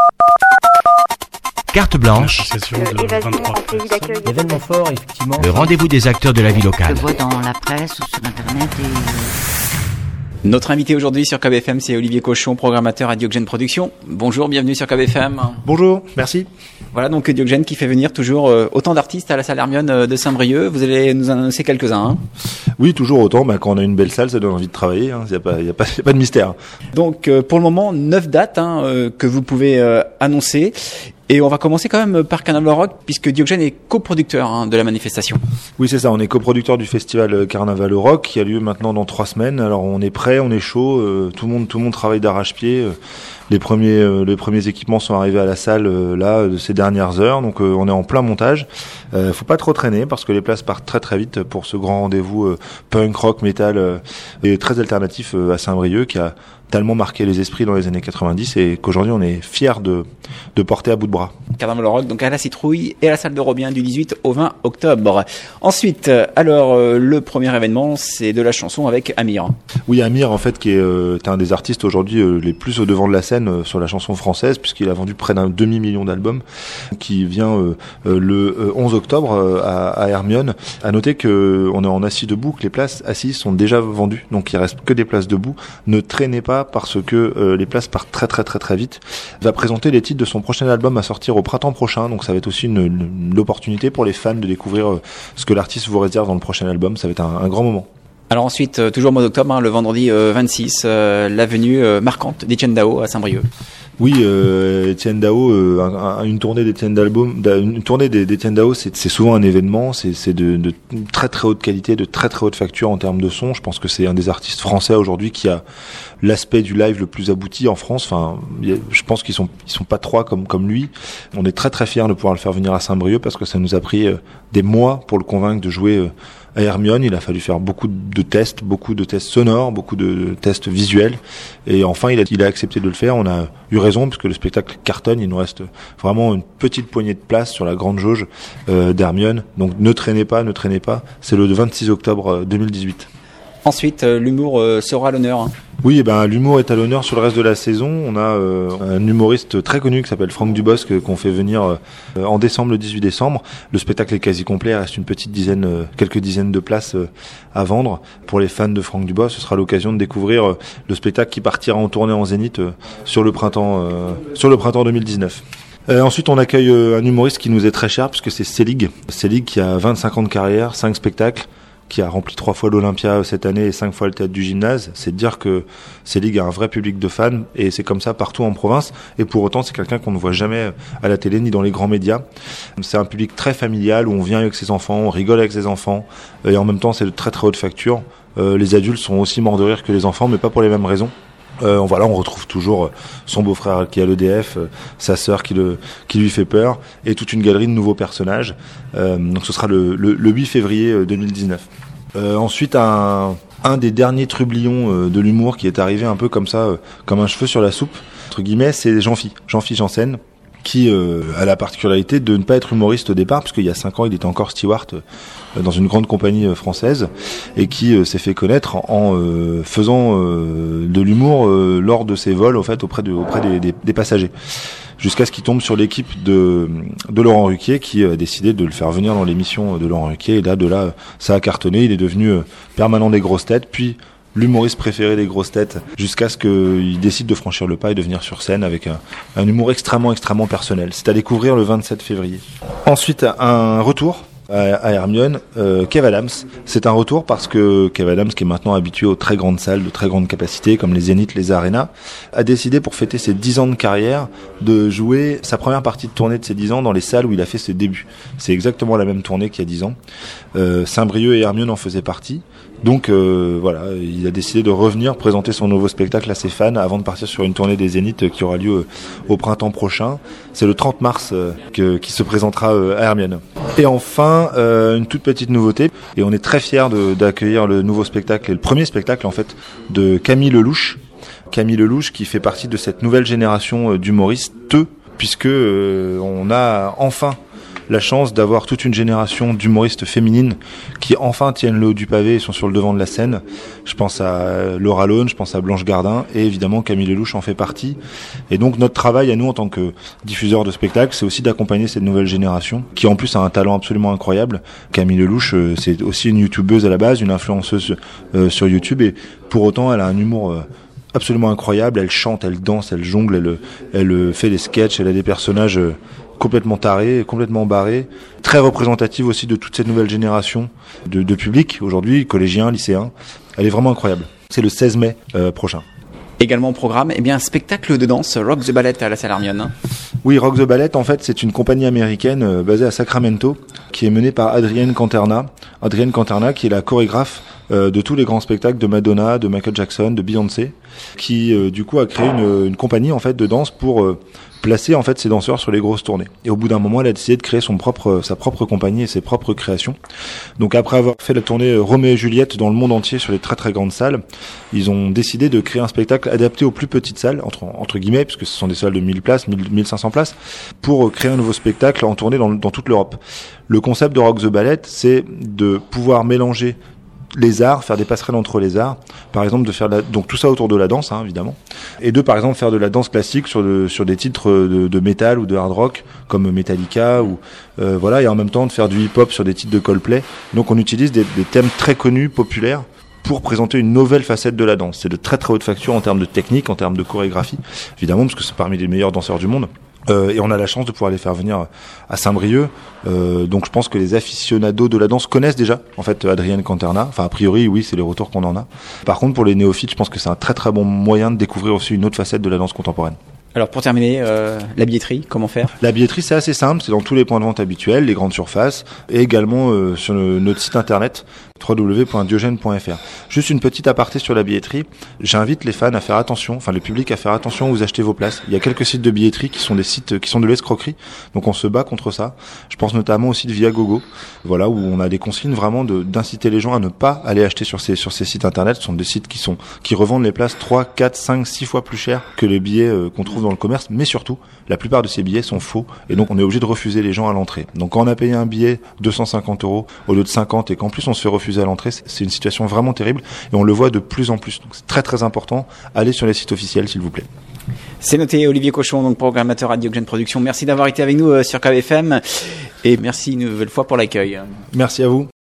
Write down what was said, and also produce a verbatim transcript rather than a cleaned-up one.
Carte blanche, événement fort, effectivement. le rendez-vous des acteurs de la vie locale. Je vois dans la presse ou sur internet et... Notre invité aujourd'hui sur K B F M, c'est Olivier Cochon, programmateur à Diogène Productions. Bonjour, bienvenue sur K B F M. Bonjour, merci. Voilà donc Diogène qui fait venir toujours euh, autant d'artistes à la salle Hermione euh, de Saint-Brieuc. Vous allez nous annoncer quelques-uns. Hein. Oui, toujours autant. Bah, quand on a une belle salle, ça donne envie de travailler. Il hein. n'y a, pas, y a, pas, y a pas de mystère. Donc euh, pour le moment, neuf dates hein, euh, que vous pouvez euh, annoncer. Et on va commencer quand même par Carnaval Rock, puisque Diogène est coproducteur hein, de la manifestation. Oui, c'est ça. On est coproducteur du festival Carnaval Rock, qui a lieu maintenant dans trois semaines. Alors on est prêt, on est chaud. Euh, tout le monde, tout le monde travaille d'arrache-pied. Euh, les premiers, euh, les premiers équipements sont arrivés à la salle euh, là de ces dernières heures. Donc euh, on est en plein montage. Euh, faut pas trop traîner parce que les places partent très très vite pour ce grand rendez-vous euh, punk, rock, metal euh, et très alternatif euh, à Saint-Brieuc, qui a tellement marqué les esprits dans les années quatre-vingt-dix et qu'aujourd'hui on est fiers de, de porter à bout de bras. Carnaval Rock, donc à la Citrouille et à la salle de Robien du dix-huit au vingt octobre. Ensuite, alors euh, le premier événement, c'est de la chanson avec Amir. Oui, Amir en fait qui est, euh, est un des artistes aujourd'hui euh, les plus au devant de la scène euh, sur la chanson française, puisqu'il a vendu près d'un demi-million d'albums, qui vient euh, euh, le euh, onze octobre euh, à, à Hermione. À noter que on est en assis debout, que les places assises sont déjà vendues, donc il reste que des places debout. Ne traînez pas parce que euh, les places partent très très très très vite. Il va présenter les titres de son prochain album à sortir au printemps prochain, donc ça va être aussi une, une, une opportunité pour les fans de découvrir euh, ce que l'artiste vous réserve dans le prochain album. Ça va être un, un grand moment. Alors ensuite, euh, toujours au mois d'octobre, hein, le vendredi euh, vingt-six, euh, l'avenue euh, marquante d'Etienne Dao à Saint-Brieuc. Oui, euh, Etienne Dao, euh, un, un, une tournée d'Etienne d'album, une tournée d'Etienne Dao, c'est, c'est souvent un événement. C'est, c'est de, de très très haute qualité, de très très haute facture en termes de son. Je pense que c'est un des artistes français aujourd'hui qui a l'aspect du live le plus abouti en France. Enfin, je pense qu'ils sont ils sont pas trois comme comme lui. On est très très fiers de pouvoir le faire venir à Saint-Brieuc parce que ça nous a pris euh, des mois pour le convaincre de jouer euh, à Hermione. Il a fallu faire beaucoup de tests, beaucoup de tests sonores, beaucoup de tests visuels, et enfin il a, il a accepté de le faire. On a eu raison puisque le spectacle cartonne. Il nous reste vraiment une petite poignée de place sur la grande jauge euh, d'Hermione. Donc ne traînez pas, ne traînez pas. C'est le vingt-six octobre deux mille dix-huit. Ensuite, euh, l'humour euh, sera à l'honneur. Hein. Oui, eh ben l'humour est à l'honneur sur le reste de la saison. On a euh, un humoriste très connu qui s'appelle Franck Dubosc qu'on fait venir euh, en décembre, le dix-huit décembre. Le spectacle est quasi complet, il reste une petite dizaine, euh, quelques dizaines de places euh, à vendre. Pour les fans de Franck Dubosc, ce sera l'occasion de découvrir euh, le spectacle qui partira en tournée en Zénith euh, sur le printemps, euh, sur le printemps deux mille dix-neuf. Euh, ensuite, on accueille euh, un humoriste qui nous est très cher puisque c'est Célig. Célig qui a vingt-cinq ans de carrière, cinq spectacles, qui a rempli trois fois l'Olympia cette année et cinq fois le théâtre du Gymnase. C'est de dire que Célig a un vrai public de fans et c'est comme ça partout en province. Et pour autant, c'est quelqu'un qu'on ne voit jamais à la télé ni dans les grands médias. C'est un public très familial où on vient avec ses enfants, on rigole avec ses enfants et en même temps, c'est de très très haute facture. Euh, les adultes sont aussi morts de rire que les enfants, mais pas pour les mêmes raisons. Euh, voilà, on retrouve toujours son beau-frère qui a l'E D F, euh, sa sœur qui, le, qui lui fait peur, et toute une galerie de nouveaux personnages. Euh, donc ce sera le, le, le huit février deux mille dix-neuf. Euh, ensuite, un, un des derniers trublions euh, de l'humour qui est arrivé un peu comme ça, euh, comme un cheveu sur la soupe, entre guillemets, c'est Jean-Phi, Jean-Phi Janssen, qui euh, a la particularité de ne pas être humoriste au départ, parce qu'il y a cinq ans, il était encore steward euh, dans une grande compagnie euh, française, et qui euh, s'est fait connaître en, en euh, faisant euh, de l'humour euh, lors de ses vols, au fait, auprès, de, auprès des, des, des passagers. Jusqu'à ce qu'il tombe sur l'équipe de, de Laurent Ruquier, qui a décidé de le faire venir dans l'émission de Laurent Ruquier, et là, de là, ça a cartonné, il est devenu euh, permanent des grosses têtes, puis l'humoriste préféré des grosses têtes, jusqu'à ce qu'il décide de franchir le pas et de venir sur scène avec un, un humour extrêmement, extrêmement personnel. C'est à découvrir le vingt-sept février. Ensuite, un retour à Hermione, euh, Kev Adams. C'est un retour parce que Kev Adams, qui est maintenant habitué aux très grandes salles de très grande capacité, comme les Zénith, les Arénas, a décidé pour fêter ses dix ans de carrière de jouer sa première partie de tournée de ses dix ans dans les salles où il a fait ses débuts. C'est exactement la même tournée qu'il y a dix ans. Euh, Saint-Brieuc et Hermione en faisaient partie. Donc euh, voilà, il a décidé de revenir présenter son nouveau spectacle à ses fans avant de partir sur une tournée des Zénith qui aura lieu au printemps prochain. C'est le trente mars euh, que, qui se présentera euh, à Hermione. Et enfin, euh, une toute petite nouveauté, et on est très fiers de, d'accueillir le nouveau spectacle, et le premier spectacle en fait, de Camille Lelouch. Camille Lelouch qui fait partie de cette nouvelle génération euh, d'humoristes, puisque euh, on a enfin la chance d'avoir toute une génération d'humoristes féminines qui enfin tiennent le haut du pavé et sont sur le devant de la scène. Je pense à Laura Lone, je pense à Blanche Gardin et évidemment Camille Lelouch en fait partie. Et donc notre travail à nous en tant que diffuseurs de spectacles, c'est aussi d'accompagner cette nouvelle génération qui en plus a un talent absolument incroyable. Camille Lelouch, euh, c'est aussi une youtubeuse à la base, une influenceuse euh, sur YouTube et pour autant elle a un humour euh, absolument incroyable. Elle chante, elle danse, elle jongle, elle, elle fait des sketchs, elle a des personnages euh, complètement tarés, complètement barrés, très représentative aussi de toute cette nouvelle génération de, de public aujourd'hui, collégiens, lycéens. Elle est vraiment incroyable. C'est le seize mai euh, prochain. Également au programme, eh bien, un spectacle de danse, Rock the Ballet à la Salle Hermione. Oui, Rock the Ballet, en fait, c'est une compagnie américaine euh, basée à Sacramento, qui est menée par Adrienne Canterna. Adrienne Canterna, qui est la chorégraphe euh, de tous les grands spectacles de Madonna, de Michael Jackson, de Beyoncé, qui euh, du coup a créé une, une compagnie en fait de danse pour euh, placer en fait ses danseurs sur les grosses tournées. Et au bout d'un moment, elle a décidé de créer son propre, sa propre compagnie et ses propres créations. Donc après avoir fait la tournée Roméo et Juliette dans le monde entier sur les très très grandes salles, ils ont décidé de créer un spectacle adapté aux plus petites salles, entre, entre guillemets, puisque ce sont des salles de mille places, mille cinq cents places, pour créer un nouveau spectacle en tournée dans, dans toute l'Europe. Le concept de Rock the Ballet, c'est de pouvoir mélanger les arts, faire des passerelles entre les arts, par exemple de faire la, donc tout ça autour de la danse hein, évidemment, et de par exemple faire de la danse classique sur de, sur des titres de, de métal ou de hard rock comme Metallica ou euh, voilà, et en même temps de faire du hip hop sur des titres de Coldplay. Donc on utilise des, des thèmes très connus, populaires, pour présenter une nouvelle facette de la danse. C'est de très très haute facture en termes de technique, en termes de chorégraphie, évidemment parce que c'est parmi les meilleurs danseurs du monde. Euh, et on a la chance de pouvoir les faire venir à Saint-Brieuc. Euh, donc je pense que les aficionados de la danse connaissent déjà en fait Adrienne Canterna. Enfin a priori oui, c'est les retours qu'on en a. Par contre pour les néophytes, je pense que c'est un très très bon moyen de découvrir aussi une autre facette de la danse contemporaine. Alors pour terminer, euh, la billetterie, comment faire ? La billetterie c'est assez simple, c'est dans tous les points de vente habituels, les grandes surfaces et également euh, sur le, notre site internet w w w point diogène point f r. Juste une petite aparté sur la billetterie, j'invite les fans à faire attention, enfin le public à faire attention où vous achetez vos places. Il y a quelques sites de billetterie qui sont des sites qui sont de l'escroquerie, donc on se bat contre ça. Je pense notamment au site Viagogo, voilà, où on a des consignes vraiment de, d'inciter les gens à ne pas aller acheter sur ces, sur ces sites internet. Ce sont des sites qui sont, qui revendent les places trois, quatre, cinq, six fois plus cher que les billets euh, qu'on trouve dans le commerce, mais surtout, la plupart de ces billets sont faux et donc on est obligé de refuser les gens à l'entrée. Donc quand on a payé un billet deux cent cinquante euros au lieu de cinquante et qu'en plus on se fait refuser à l'entrée, c'est une situation vraiment terrible et on le voit de plus en plus. Donc c'est très très important, allez sur les sites officiels s'il vous plaît. C'est noté. Olivier Cochon, donc programmateur à Diogène Productions. Merci d'avoir été avec nous euh, sur K B F M et merci une nouvelle fois pour l'accueil. Merci à vous.